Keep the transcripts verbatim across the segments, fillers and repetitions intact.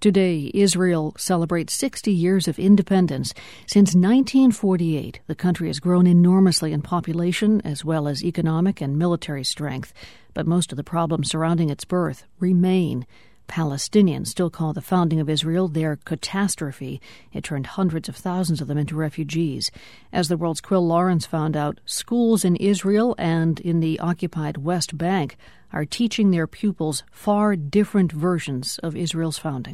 Today, Israel celebrates sixty years of independence. Since nineteen forty-eight, the country has grown enormously in population as well as economic and military strength. But most of the problems surrounding its birth remain. Palestinians still call the founding of Israel their catastrophe. It turned hundreds of thousands of them into refugees. As the world's Quil Lawrence found out, schools in Israel and in the occupied West Bank are teaching their pupils far different versions of Israel's founding.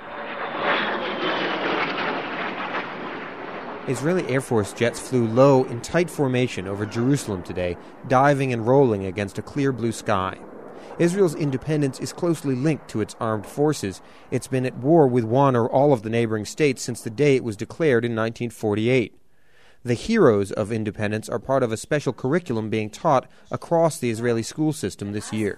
Israeli Air Force jets flew low in tight formation over Jerusalem today, diving and rolling against a clear blue sky. Israel's independence is closely linked to its armed forces. It's been at war with one or all of the neighboring states since the day it was declared in nineteen forty-eight. The heroes of independence are part of a special curriculum being taught across the Israeli school system this year.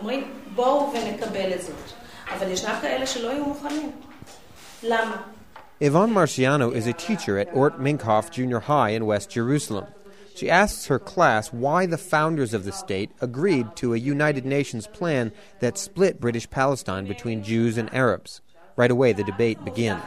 Yvonne Marciano is a teacher at Ort Minkhof Junior High in West Jerusalem. She asks her class why the founders of the state agreed to a United Nations plan that split British Palestine between Jews and Arabs. Right away, the debate begins.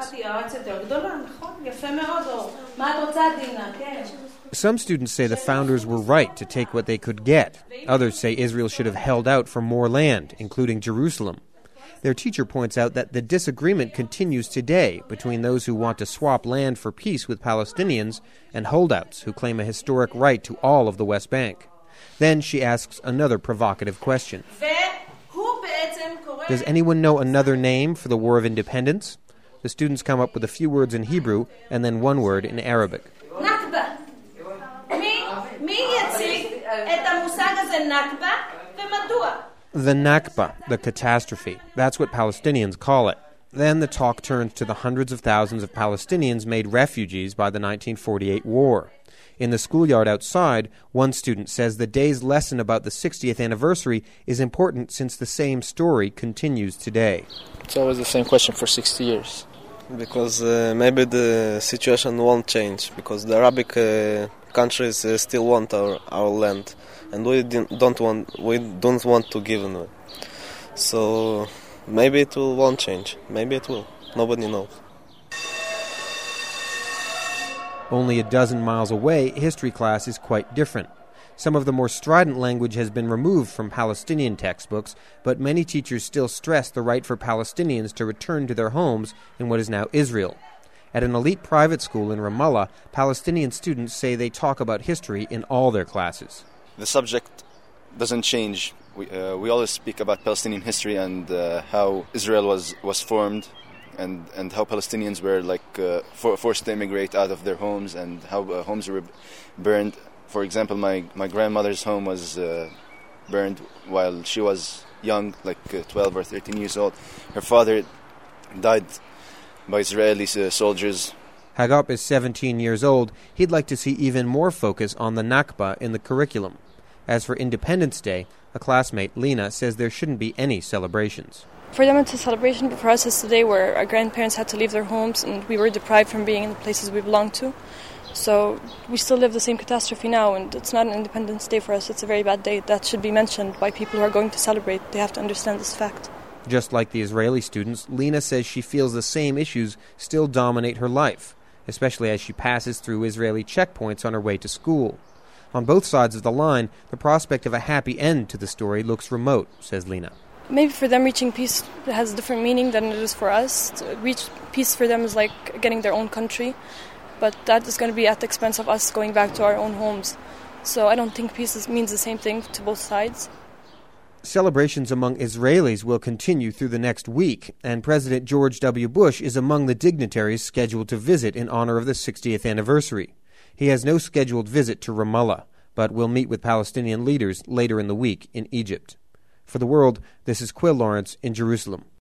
Some students say the founders were right to take what they could get. Others say Israel should have held out for more land, including Jerusalem. Their teacher points out that the disagreement continues today between those who want to swap land for peace with Palestinians and holdouts who claim a historic right to all of the West Bank. Then she asks another provocative question. Does anyone know another name for the War of Independence? The students come up with a few words in Hebrew and then one word in Arabic. Nakba. The Nakba, the catastrophe. That's what Palestinians call it. Then the talk turns to the hundreds of thousands of Palestinians made refugees by the nineteen forty-eight war. In the schoolyard outside, one student says the day's lesson about the sixtieth anniversary is important since the same story continues today. It's always the same question for sixty years. Because uh, maybe the situation won't change, because the Arabic uh, countries uh, still want our, our land, and we don't want we don't want to give them. So maybe it will won't change. Maybe it will. Nobody knows. Only a dozen miles away, history class is quite different. Some of the more strident language has been removed from Palestinian textbooks, but many teachers still stress the right for Palestinians to return to their homes in what is now Israel. At an elite private school in Ramallah, Palestinian students say they talk about history in all their classes. The subject doesn't change. We, uh, we always speak about Palestinian history and uh, how Israel was, was formed and, and how Palestinians were like uh, for, forced to immigrate out of their homes and how uh, homes were burned. For example, my, my grandmother's home was uh, burned while she was young, like uh, twelve or thirteen years old. Her father died by Israeli uh, soldiers. Hagop is seventeen years old. He'd like to see even more focus on the Nakba in the curriculum. As for Independence Day, a classmate, Lena, says there shouldn't be any celebrations. For them it's a celebration, but for us it's the day where our grandparents had to leave their homes and we were deprived from being in the places we belonged to. So we still live the same catastrophe now, and it's not an Independence Day for us. It's a very bad day. That should be mentioned by people who are going to celebrate. They have to understand this fact. Just like the Israeli students, Lena says she feels the same issues still dominate her life, especially as she passes through Israeli checkpoints on her way to school. On both sides of the line, the prospect of a happy end to the story looks remote, says Lena. Maybe for them reaching peace has a different meaning than it is for us. To reach peace for them is like getting their own country, but that is going to be at the expense of us going back to our own homes. So I don't think peace is, means the same thing to both sides. Celebrations among Israelis will continue through the next week, and President George W. Bush is among the dignitaries scheduled to visit in honor of the sixtieth anniversary. He has no scheduled visit to Ramallah, but will meet with Palestinian leaders later in the week in Egypt. For The World, this is Quil Lawrence in Jerusalem.